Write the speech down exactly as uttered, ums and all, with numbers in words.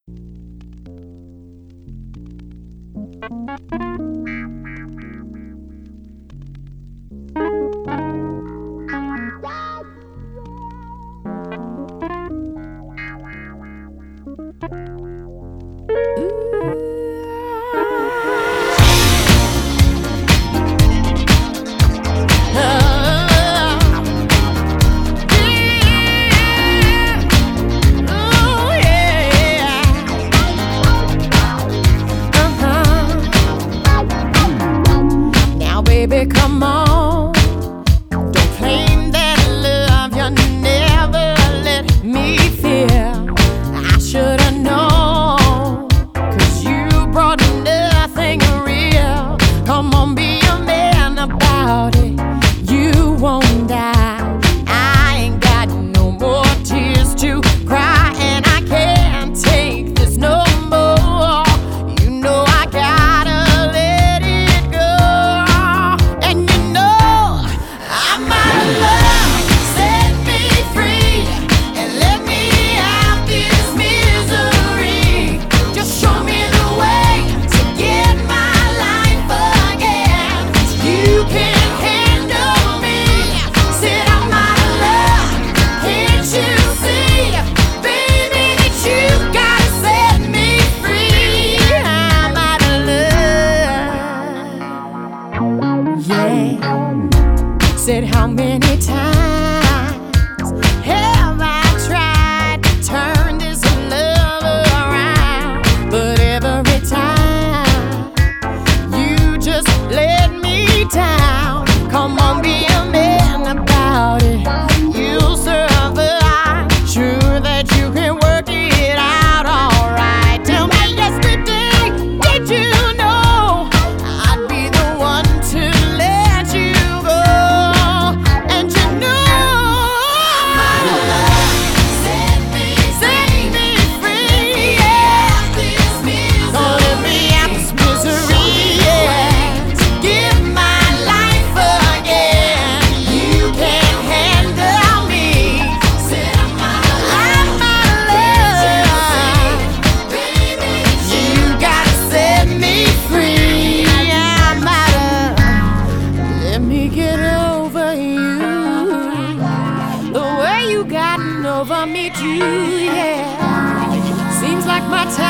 Baby, come on. Don't claim that love you never let me feel. I should've known, 'cause you brought nothing real. Come on, be a man about it. You won't die. I ain't got no more tears to cry, and I can't take this no more. You know I gotta let it go. And you know I'm out of love. Set me free and let me out this misery. Just show me the way to get my life again. You can't handle me. Said I'm out of love. Can't you see, baby, that you gotta set me free? I'm out of love. Yeah. Said how many times have I tried to turn this love around? But every time you just let me down. Come on, be a man about it. You'll survive. Sure that you can work it out alright. Tell me yesterday, did you know I'd be the one to let you go? And you know I'm out of love. Set me free, yeah. Gonna let me out this misery, yeah. Give my life again. You can't handle me. Said I'm out of love. You gotta set me free. I'm out of. Let me get over you. The way you gotten over me too, yeah. Seems like my time